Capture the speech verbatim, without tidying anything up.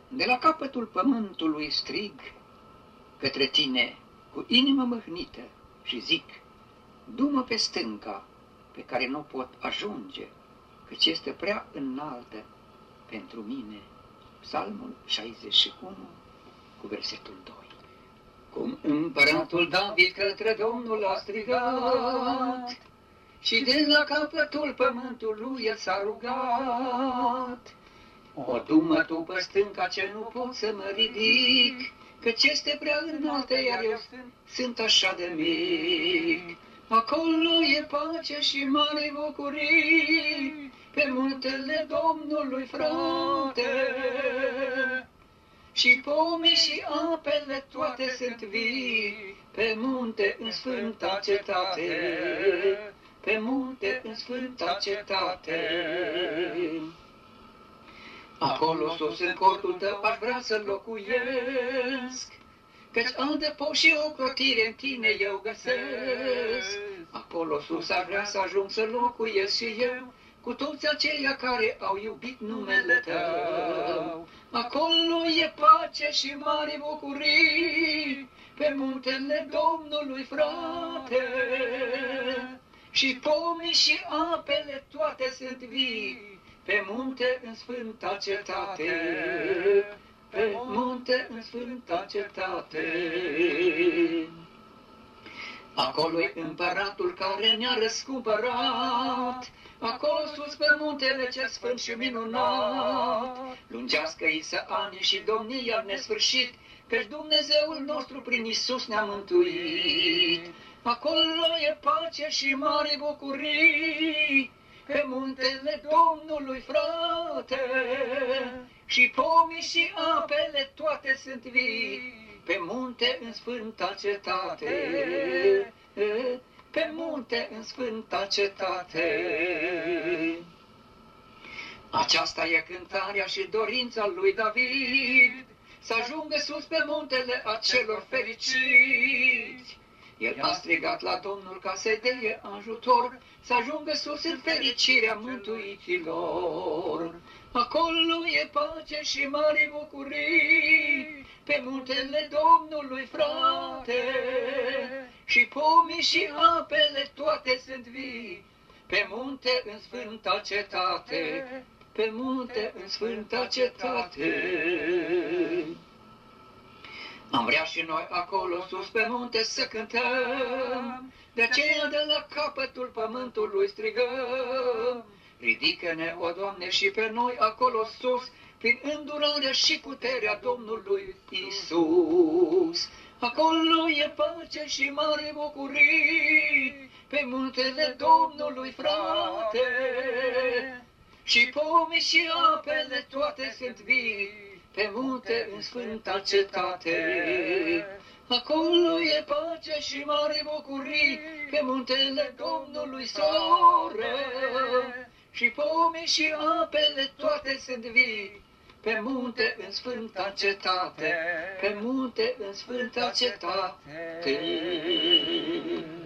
De la capătul pământului strig către tine cu inimă mâhnită și zic, du-mă pe stânca pe care nu pot ajunge, căci este prea înaltă pentru mine. Psalmul șaizeci și unu cu versetul doi. Cum împăratul David către Domnul a strigat și de la capătul pământului el s-a rugat, o, du-mă tu pe stânca ce nu pot să mă ridic, căci este prea înaltă, iar eu sunt așa de mic. Acolo e pace și mare bucurii, pe muntele Domnului, frate, și pomii și apele toate sunt vii, pe munte în sfânta cetate, pe munte în sfânta cetate. Acolo sus în cortul tău aș vrea să locuiesc, căci adăpost și ocrotire în tine eu găsesc. Acolo sus aș vrea să ajung să locuiesc și eu, cu toți aceia care au iubit numele tău. Acolo e pace și mari bucurii, pe muntele Domnului, frate, și pomii și apele toate sunt vii, pe munte în sfânta cetate, pe munte în sfânta cetate. Acolo-i împăratul care ne-a răscumpărat, acolo sus pe muntele cel sfânt și minunat. Lungească-i să ani și domnia nesfârșit, căci Dumnezeul nostru prin Iisus ne-a mântuit. Acolo e pace și mari bucurii, pe muntele Domnului, frate, și pomii și apele toate sunt vii, pe munte în sfânta cetate, pe munte în sfânta cetate. Aceasta e cântarea și dorința lui David, să ajungă sus pe muntele acelor fericiți. El a strigat la Domnul ca să-i dea ajutor, să ajungă sus în fericirea mântuiților. Acolo e pace și mari bucurii, pe muntele Domnului, frate, și pomii și apele toate sunt vii, pe munte în sfânta cetate, pe munte în sfânta cetate. Am vrea și noi acolo sus pe munte să cântăm, de aceea de la capătul pământului strigăm. Ridică-ne, o Doamne, și pe noi acolo sus, prin îndurarea și puterea Domnului Iisus. Acolo e pace și mare bucurii, pe muntele Domnului, frate, și pomii și apele toate sunt vii, pe munte în sfânta cetate. Acolo e pace și mare bucurii, pe muntele Domnului, soră, și pomii și apele toate sunt vii, pe munte în sfânta cetate, pe munte în sfânta cetate.